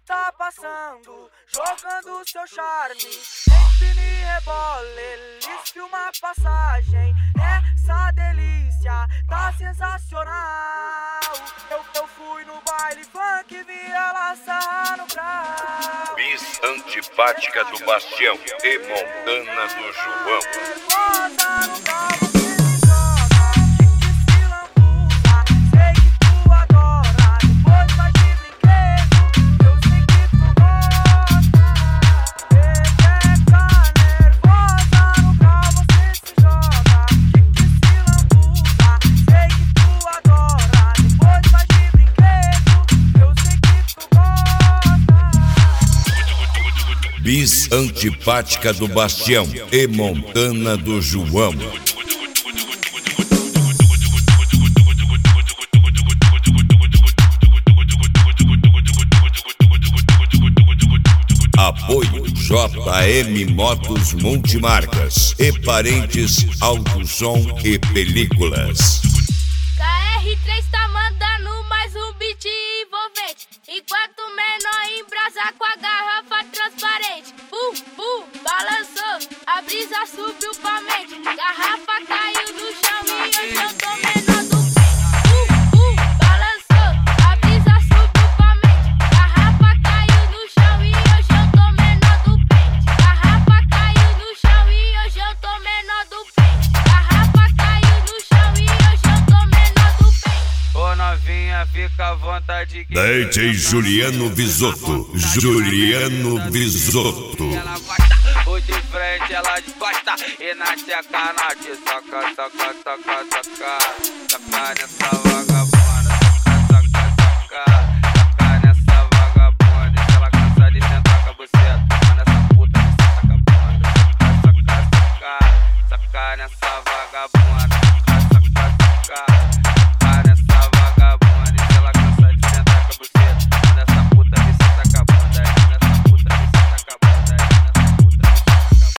tá passando, jogando seu charme. Empine, rebole, eles filmam a passagem. Essa delícia tá sensacional. Eu fui no baile funk, vi ela sarrar no grau. Bis antipática do Bastião e Montana do João. Nervosa no grau, você me joga, que se lambuza. Sei que tu adora, depois vai de brinquedo. Eu sei que tu gosta. Rebeca nervosa no grau, você se joga, que se lambuza. Sei que tu adora, depois vai de brinquedo. Eu sei que tu gosta. Bis antipática do Bastião e Montana do João. Apoio JM Motos Multimarcas e Parentes Autosom e Películas. KR3 tá mandando mais um beat envolvente, enquanto o menor embrasa com a garrafa transparente. Balançou, a brisa subiu pra mente, garrafa caiu no chão e hoje eu tô menor do peito. Balançou, a brisa subiu pra mente, garrafa caiu no chão e hoje eu tô menor do peito. Garrafa caiu no chão e hoje eu tô menor do peito. Garrafa caiu no chão e hoje eu tô menor do peito. Ô novinha, fica à vontade que DJ Juliano Visotto. Juliano Visotto. ela gosta. O de frente ela desgosta e na seca na te soca, soca, soca, soca. Soca nessa vaga.